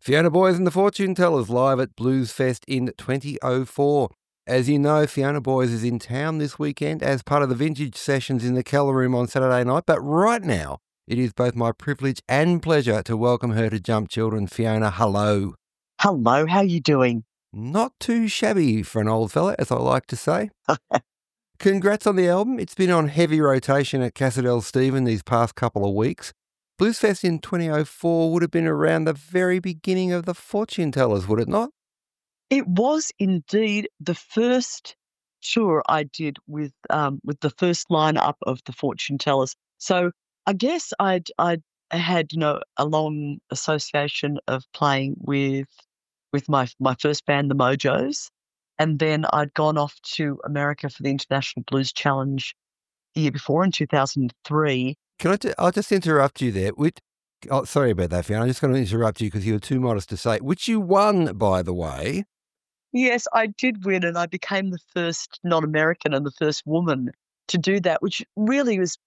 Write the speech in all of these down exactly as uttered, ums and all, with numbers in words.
Fiona Boys and the Fortune Tellers live at Blues Fest in twenty oh four. As you know, Fiona Boys is in town this weekend as part of the Vintage Sessions in the Keller Room on Saturday night. But right now, it is both my privilege and pleasure to welcome her to Jump Children. Fiona, hello. Hello, how are you doing? Not too shabby for an old fella, as I like to say. Congrats on the album. It's been on heavy rotation at Cassadell Stephen these past couple of weeks. Blues Fest in twenty oh four would have been around the very beginning of the Fortune Tellers, would it not? It was indeed the first tour I did with um, with the first lineup of the Fortune Tellers. So I guess I'd I'd had you know a long association of playing with with my my first band, the Mojos, and then I'd gone off to America for the International Blues Challenge the year before in two thousand three. Can I? T- I'll just interrupt you there. Which, oh, sorry about that, Fiona. I'm just going to interrupt you because you were too modest to say. Which you won, by the way. Yes, I did win, and I became the first non-American and the first woman to do that, which really was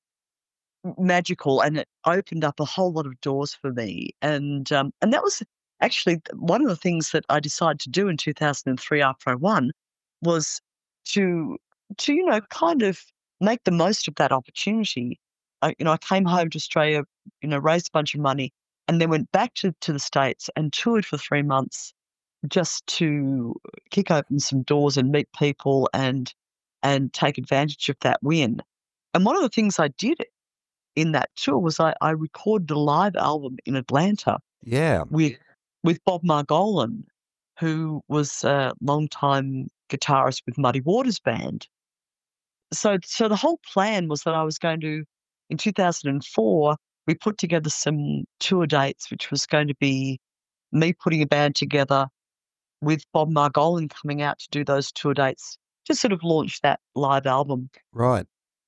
magical, and it opened up a whole lot of doors for me. And um, and that was actually one of the things that I decided to do in two thousand three after I won was to to you know kind of make the most of that opportunity. I, you know, I came home to Australia, you know, raised a bunch of money, and then went back to, to the States and toured for three months just to kick open some doors and meet people and and take advantage of that win. And one of the things I did in that tour was I, I recorded a live album in Atlanta. Yeah. With with Bob Margolin, who was a longtime guitarist with Muddy Waters Band. So so the whole plan was that I was going to, in two thousand four, we put together some tour dates, which was going to be me putting a band together with Bob Margolin coming out to do those tour dates to sort of launch that live album. Right.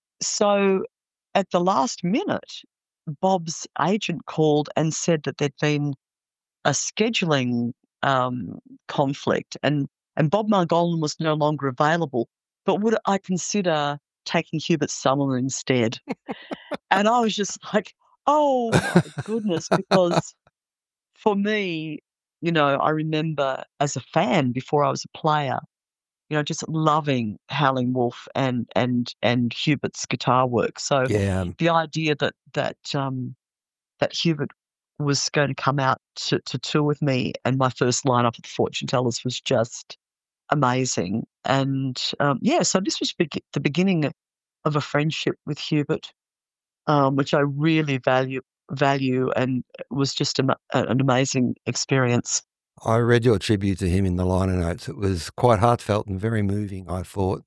So at the last minute, Bob's agent called and said that there'd been a scheduling um, conflict and, and Bob Margolin was no longer available. But would I consider taking Hubert Summerlin instead? And I was just like, oh, my goodness, because for me, you know, I remember as a fan before I was a player, you know, just loving Howling Wolf and and and Hubert's guitar work. So yeah. the idea that that um, that Hubert was going to come out to, to tour with me and my first lineup of the Fortune Tellers was just amazing. And um, yeah, so this was be- the beginning of a friendship with Hubert, um, which I really value value and was just a, an amazing experience. I read your tribute to him in the liner notes. It was quite heartfelt and very moving, I thought.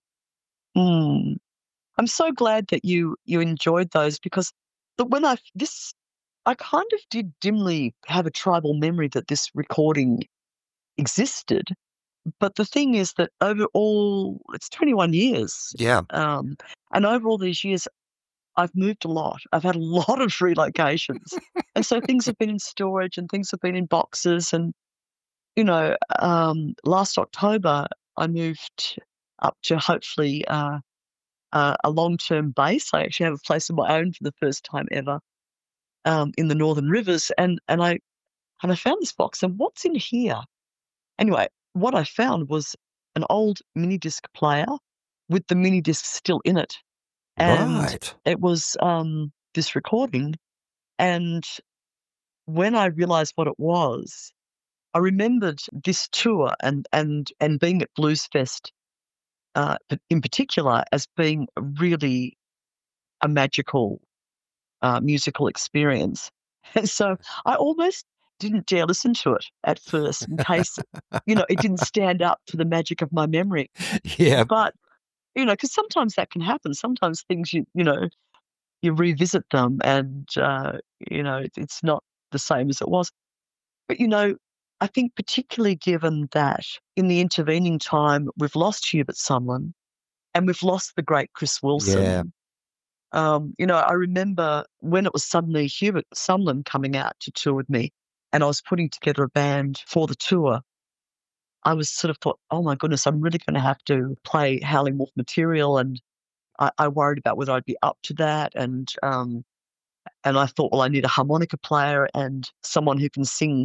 Mm. I'm so glad that you you enjoyed those because the, when I this I kind of did dimly have a tribal memory that this recording existed. But the thing is that over all, it's twenty-one years. Yeah. Um, and over all these years, I've moved a lot. I've had a lot of relocations. And so things have been in storage and things have been in boxes. And, you know, um, last October, I moved up to hopefully uh, uh, a long-term base. I actually have a place of my own for the first time ever um, in the Northern Rivers. And, and, I, and I found this box, and what's in here? Anyway, what I found was an old mini disc player with the mini disc still in it. And right. it was um, this recording. And when I realized what it was, I remembered this tour and and and being at Blues Fest uh, in particular as being really a magical uh, musical experience. And so I almost didn't dare listen to it at first in case, you know, it didn't stand up to the magic of my memory. Yeah. But, you know, because sometimes that can happen. Sometimes things, you you know, you revisit them and, uh, you know, it, it's not the same as it was. But, you know, I think particularly given that in the intervening time, we've lost Hubert Sumlin and we've lost the great Chris Wilson. Yeah. Um, you know, I remember when it was suddenly Hubert Sumlin coming out to tour with me and I was putting together a band for the tour, I was sort of thought, oh my goodness, I'm really going to have to play Howling Wolf material. And I, I worried about whether I'd be up to that. And, um, and I thought, well, I need a harmonica player and someone who can sing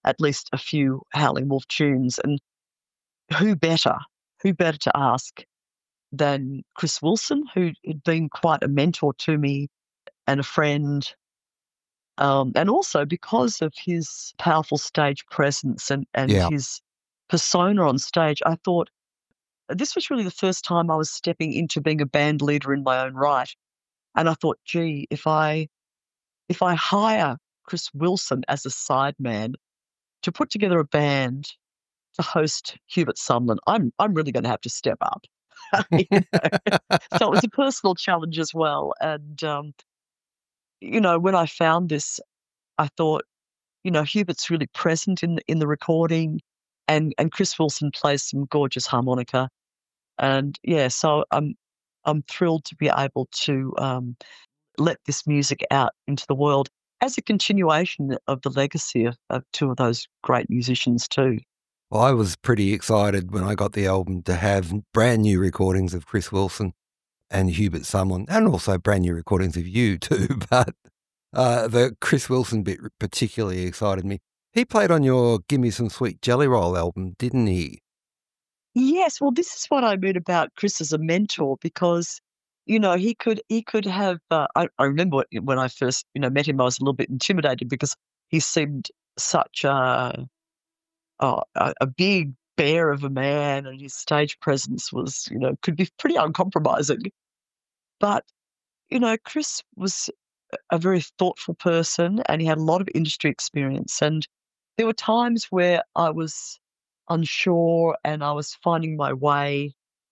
at least a few Howling Wolf tunes. And who better, who better to ask than Chris Wilson, who had been quite a mentor to me and a friend. Um, and also because of his powerful stage presence and, and Yeah. his persona on stage, I thought this was really the first time I was stepping into being a band leader in my own right. And I thought, gee, if I if I hire Chris Wilson as a sideman to put together a band to host Hubert Sumlin, I'm I'm really going to have to step up. You know? So it was a personal challenge as well. And um, you know, when I found this, I thought, you know, Hubert's really present in the, in the recording, and and Chris Wilson plays some gorgeous harmonica, and yeah, so I'm I'm thrilled to be able to um, let this music out into the world as a continuation of the legacy of, of two of those great musicians too. Well, I was pretty excited when I got the album to have brand new recordings of Chris Wilson and Hubert Sumlin, and also brand new recordings of you too, but uh, the Chris Wilson bit particularly excited me. He played on your Gimme Some Sweet Jelly Roll album, didn't he? Yes, well, this is what I mean about Chris as a mentor, because, you know, he could he could have. Uh, I, I remember when I first, you know, met him, I was a little bit intimidated because he seemed such a oh, a, a big bear of a man, and his stage presence was, you know, could be pretty uncompromising. But you know, Chris was a very thoughtful person, and he had a lot of industry experience. And there were times where I was unsure and I was finding my way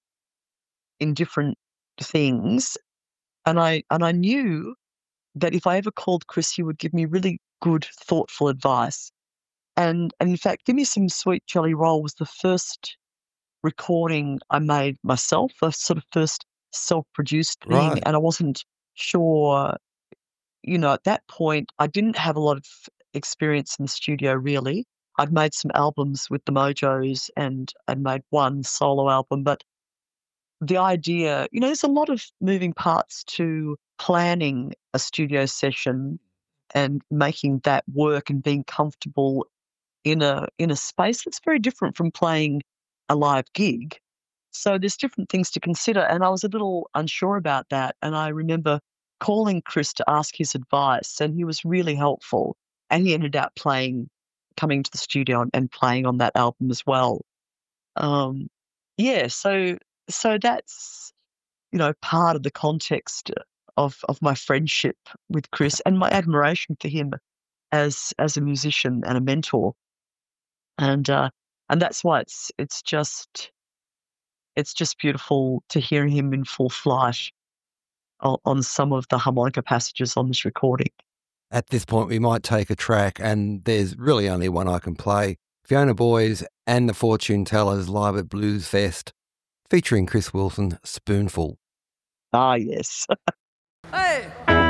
in different things. And I and I knew that if I ever called Chris, he would give me really good, thoughtful advice. And and in fact, Give Me Some Sweet Jelly Roll was the first recording I made myself, the sort of first self-produced thing. Right. And I wasn't sure, you know, at that point, I didn't have a lot of experience in the studio, really. I'd made some albums with the Mojos and and made one solo album, but the idea, you know, there's a lot of moving parts to planning a studio session and making that work and being comfortable in a in a space that's very different from playing a live gig. So there's different things to consider, and I was a little unsure about that. And I remember calling Chris to ask his advice, and he was really helpful. And he ended up playing, coming to the studio and, and playing on that album as well. Um, yeah, so so that's, you know, part of the context of of my friendship with Chris and my admiration for him as as a musician and a mentor. And uh, and that's why it's it's just it's just beautiful to hear him in full flight on, on some of the harmonica passages on this recording. At this point, we might take a track, and there's really only one I can play. Fiona Boyes and the Fortune Tellers live at Blues Fest, featuring Chris Wilson, Spoonful. Ah, yes. Hey!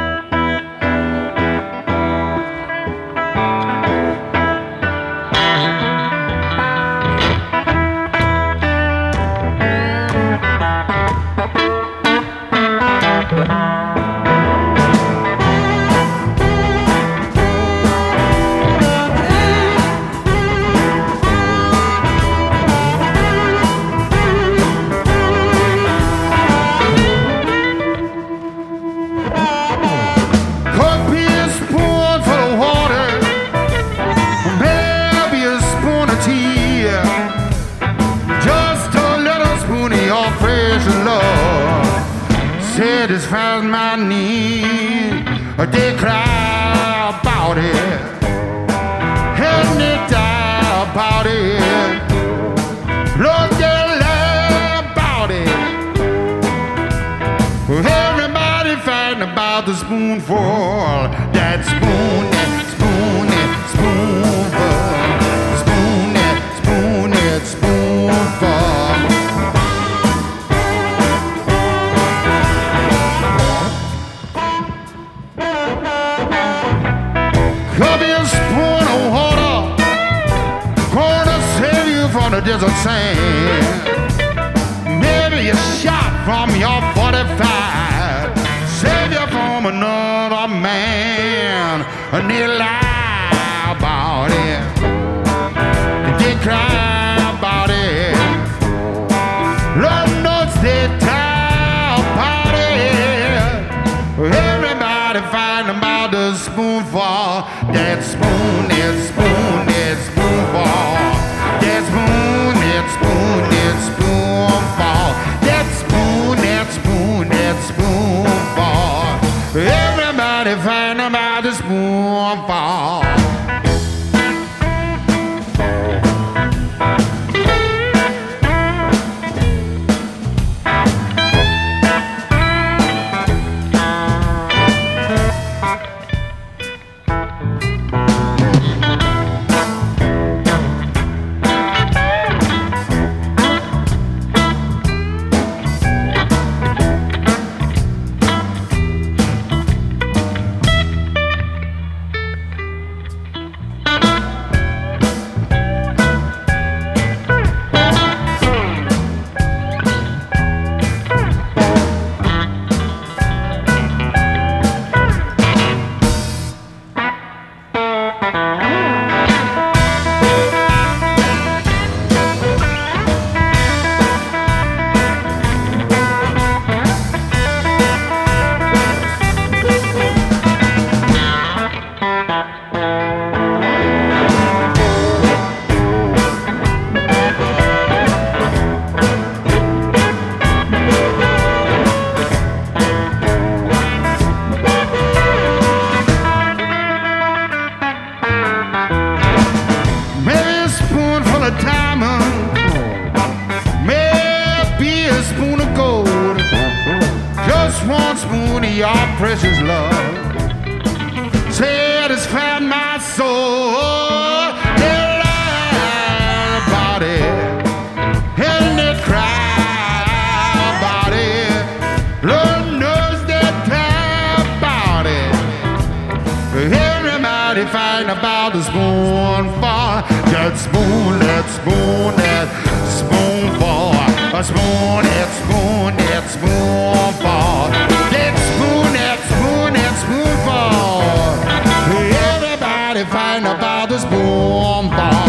Satisfies my need. They cry about it, and they die about it. Lord, they lie about it. Everybody fighting about the spoonful. That spoon, that spoon, that spoonful. Spoon, that spoon, that spoonful. The desert sand. Maybe a shot from your forty-five save you from another man, and they lie about it. cry about it. Lord knows they talk about it. Everybody fighting about the spoonful. That spoon, that spoon, that spoonful. That spoon, that spoon, that spoonful. That spoon, that spoon, that spoonful. Everybody fighting about the spoonful. Precious love satisfied my soul. They lie about it and they cry about it. Lord knows they cry about it. Everybody fighting about the spoonful. That spoon, that spoon, that spoonful. A spoon, that spoon, that spoonful. That spoon, that spoon, that spoonful. Everybody fighting about the spoonful.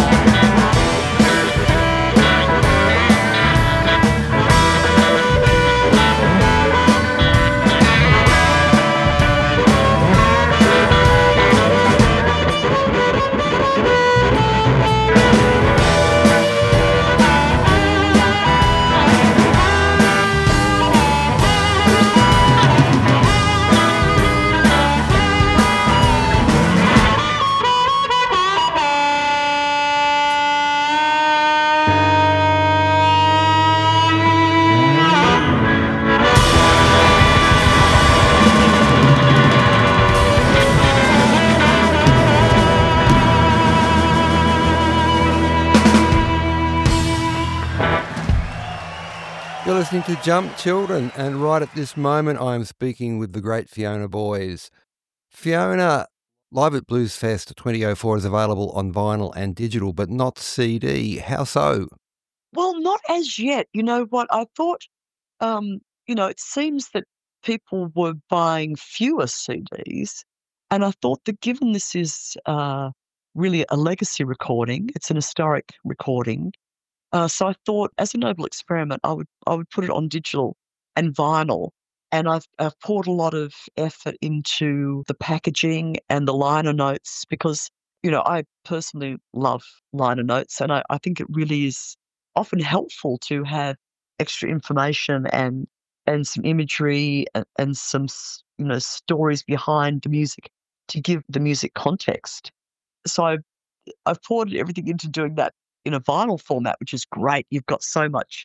You're listening to Jump Children, and right at this moment I am speaking with the great Fiona Boyes. Fiona, Live at Blues Fest twenty oh four is available on vinyl and digital, but not C D. How so? Well, not as yet. You know what? I thought, um, you know, it seems that people were buying fewer C Ds, and I thought that given this is uh, really a legacy recording, it's an historic recording. Uh, so I thought, as a noble experiment, I would I would put it on digital and vinyl, and I've, I've poured a lot of effort into the packaging and the liner notes because you know I personally love liner notes, and I, I think it really is often helpful to have extra information and and some imagery and, and some you know stories behind the music to give the music context. So I I've poured everything into doing that in a vinyl format, which is great. You've got so much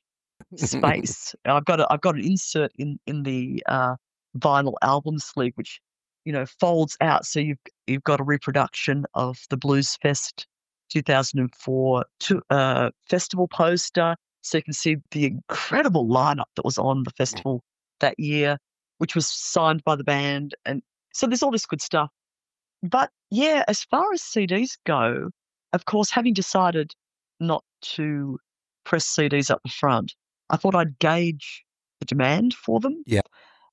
space. I've got a, I've got an insert in in the uh, vinyl album sleeve, which you know folds out, so you've you've got a reproduction of the Blues Fest two thousand four to, uh, festival poster, so you can see the incredible lineup that was on the festival that year, which was signed by the band, and so there's all this good stuff. But yeah, as far as C Ds go, of course, having decided not to press C Ds up the front, I thought I'd gauge the demand for them. Yeah.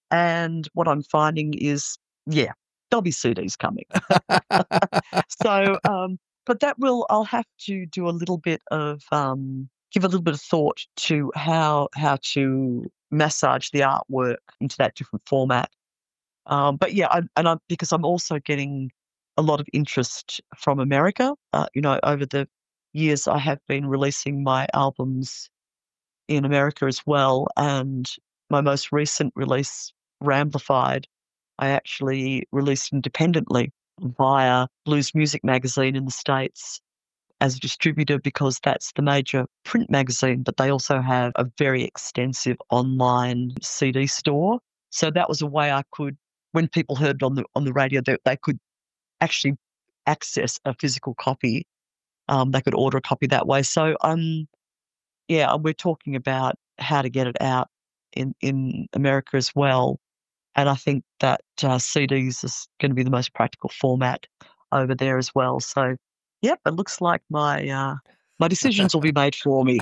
And what I'm finding is, yeah, there'll be C Ds coming. so um, but that will I'll have to do a little bit of um, give a little bit of thought to how how to massage the artwork into that different format. Um, but yeah, I, and I'm because I'm also getting a lot of interest from America. Uh, you know, over the years, I have been releasing my albums in America as well, and my most recent release, Ramblified, I actually released independently via Blues Music Magazine in the States as a distributor because that's the major print magazine, but they also have a very extensive online C D store. So that was a way I could, when people heard it on the on the radio, they, they could actually access a physical copy. Um, they could order a copy that way. So um, yeah, we're talking about how to get it out in in America as well. And I think that uh, C Ds is going to be the most practical format over there as well. So, yep, it looks like my uh, my decisions will be made for me.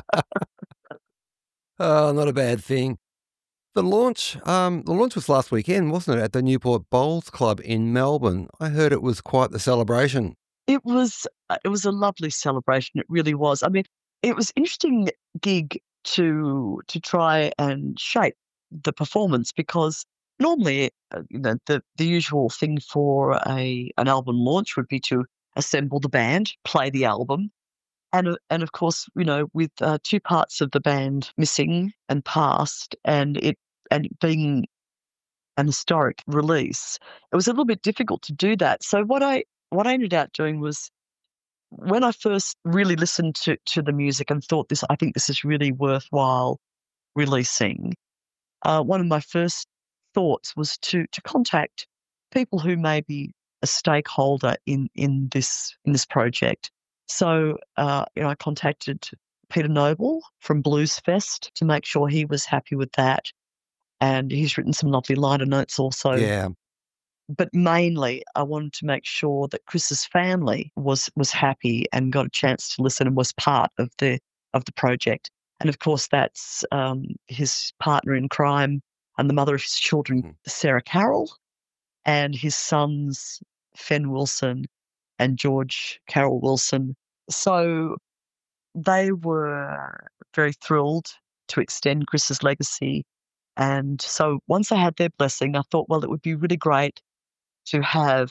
Oh, not a bad thing. The launch, um, the launch was last weekend, wasn't it, at the Newport Bowls Club in Melbourne? I heard it was quite the celebration. It was uh, it was a lovely celebration. It really was. I mean, it was an interesting gig to to try and shape the performance because normally, uh, you know, the the usual thing for a an album launch would be to assemble the band, play the album, and uh, and of course, you know, with uh, two parts of the band missing and past, and it and it being an historic release, it was a little bit difficult to do that. So what I what I ended up doing was when I first really listened to to the music and thought this, I think this is really worthwhile releasing. Uh, one of my first thoughts was to to contact people who may be a stakeholder in in this in this project. So uh, you know, I contacted Peter Noble from Blues Fest to make sure he was happy with that, and he's written some lovely liner notes also. Yeah. But mainly, I wanted to make sure that Chris's family was was happy and got a chance to listen and was part of the of the project. And of course, that's um, his partner in crime and the mother of his children, Mhm. Sarah Carroll, and his sons, Fen Wilson and George Carroll Wilson. So they were very thrilled to extend Chris's legacy. And so once I had their blessing, I thought, well, it would be really great to have,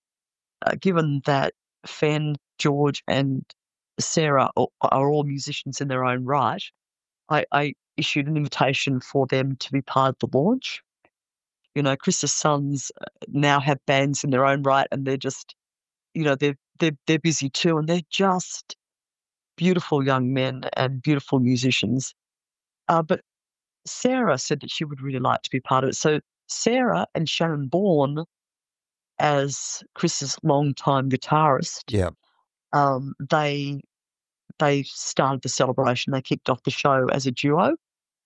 uh, given that Fen, George, and Sarah are, are all musicians in their own right, I, I issued an invitation for them to be part of the launch. You know, Chris's sons uh, now have bands in their own right, and they're just, you know, they're they're they're busy too, and they're just beautiful young men and beautiful musicians. Uh, but Sarah said that she would really like to be part of it. So Sarah and Shannon Bourne, as Chris's longtime guitarist, Yeah. um, they they started the celebration. They kicked off the show as a duo,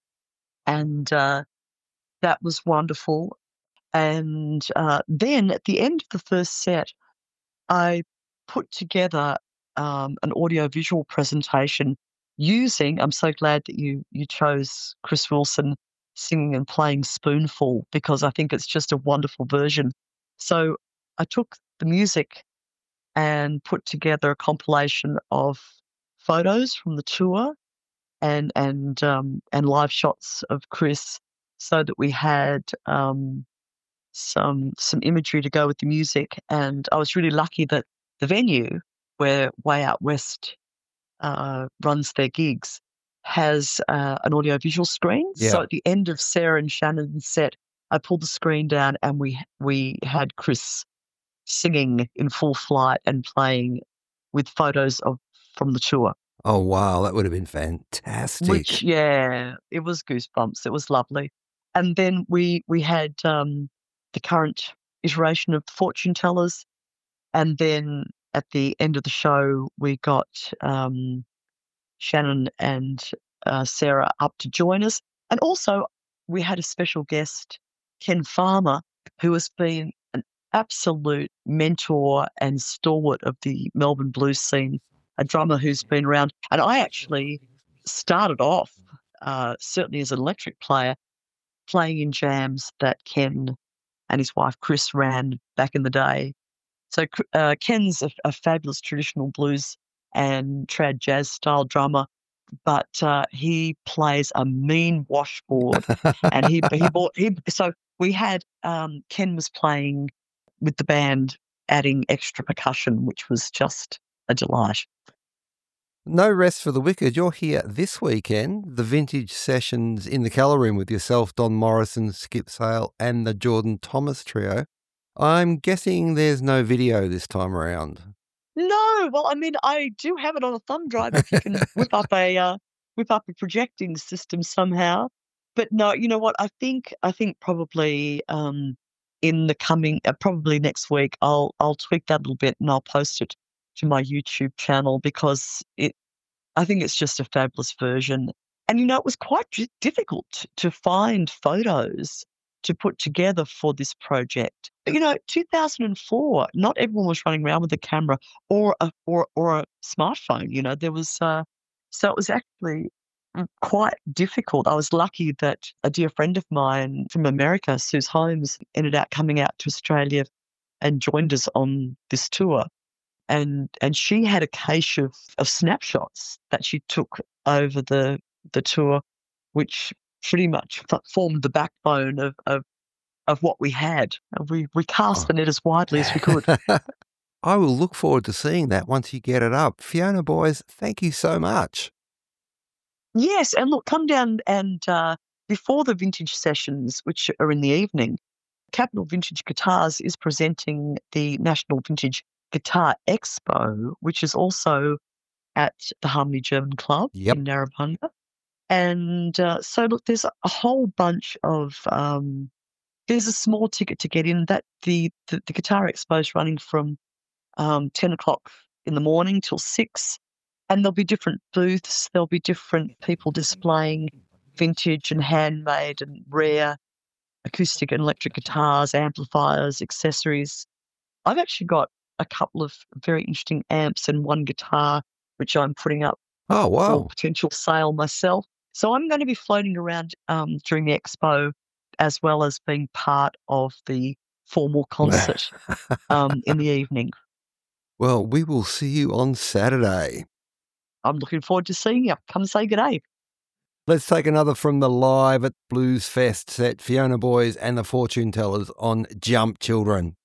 and uh, that was wonderful. And uh, then at the end of the first set, I put together um, an audio-visual presentation using. I'm so glad that you you chose Chris Wilson singing and playing Spoonful because I think it's just a wonderful version. So I took the music and put together a compilation of photos from the tour and and um, and live shots of Chris, so that we had um, some some imagery to go with the music. And I was really lucky that the venue where Way Out West uh, runs their gigs has uh, an audio-visual screen. So Yeah. at the end of Sarah and Shannon's set, I pulled the screen down and we we had Chris singing in full flight and playing with photos of from the tour. Oh, wow. That would have been fantastic. Which, yeah, it was goosebumps. It was lovely. And then we we had um, the current iteration of the Fortune Tellers, and then at the end of the show, we got um, Shannon and uh, Sarah up to join us, and also we had a special guest, Ken Farmer, who has been an absolute mentor and stalwart of the Melbourne blues scene, a drummer who's been around. And I actually started off, uh, certainly as an electric player, playing in jams that Ken and his wife Chris ran back in the day. So uh, Ken's a, a fabulous traditional blues and trad jazz style drummer, but uh, he plays a mean washboard. and he he bought he. So we had um, Ken was playing with the band, adding extra percussion, which was just a delight. No rest for the wicked. You're here this weekend, the Vintage Sessions in the Keller Room with yourself, Don Morrison, Skip Sale, and the Jordan Thomas Trio. I'm guessing there's no video this time around. No, well, I mean, I do have it on a thumb drive if you can whip up a uh, whip up a projecting system somehow. But no, you know what? I think I think probably um, in the coming uh, probably next week I'll I'll tweak that a little bit and I'll post it to my YouTube channel because it I think it's just a fabulous version. And you know, it was quite d- difficult to find photos to put together for this project. But, you know, two thousand four, not everyone was running around with a camera or a or or a smartphone. You know, there was uh, so it was actually mm, quite difficult. I was lucky that a dear friend of mine from America, Suze Holmes, ended up coming out to Australia and joined us on this tour. And and she had a cache of, of snapshots that she took over the the tour, which pretty much f- formed the backbone of, of of what we had. And we we cast Oh. the net as widely as we could. I will look forward to seeing that once you get it up. Fiona Boys, thank you so much. Yes, and look, come down and uh, before the vintage sessions, which are in the evening, Capital Vintage Guitars is presenting the National Vintage Guitar Expo, which is also at the Harmony German Club Yep. in Narrabunga. And uh, so, look, there's a a whole bunch of um, there's a small ticket to get in. That the the, the Guitar Expo is running from um, ten o'clock in the morning till six, and there'll be different booths. There'll be different people displaying vintage and handmade and rare acoustic and electric guitars, amplifiers, accessories. I've actually got a couple of very interesting amps and one guitar, which I'm putting up Oh, for wow. potential sale myself. So I'm going to be floating around um, during the expo as well as being part of the formal concert um, in the evening. Well, we will see you on Saturday. I'm looking forward to seeing you. Come say good day. Let's take another from the Live at Blues Fest set, Fiona Boys and the Fortune Tellers on Jump Children.